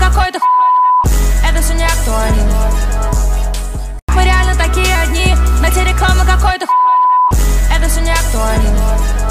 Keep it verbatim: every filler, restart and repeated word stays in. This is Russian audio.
какой-то это все не актуально. Мы реально такие одни, на те рекламы какой-то это все не актуально.